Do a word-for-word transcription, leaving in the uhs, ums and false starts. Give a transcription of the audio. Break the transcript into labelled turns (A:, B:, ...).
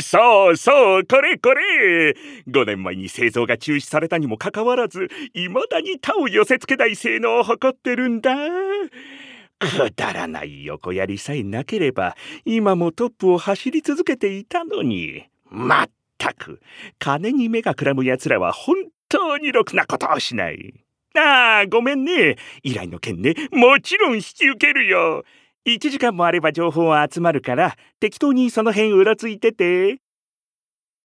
A: そうそう、これこれ。ごねんまえに製造が中止されたにもかかわらず、未だに他を寄せ付けない性能を誇ってるんだ。くだらない横やりさえなければ、今もトップを走り続けていたのに。まったく、金に目がくらむ奴らは本当にろくなことをしない。ああ、ごめんね。依頼の件ね、もちろん引き受けるよ。いちじかんもあれば情報は集まるから、適当にその辺うろついてて。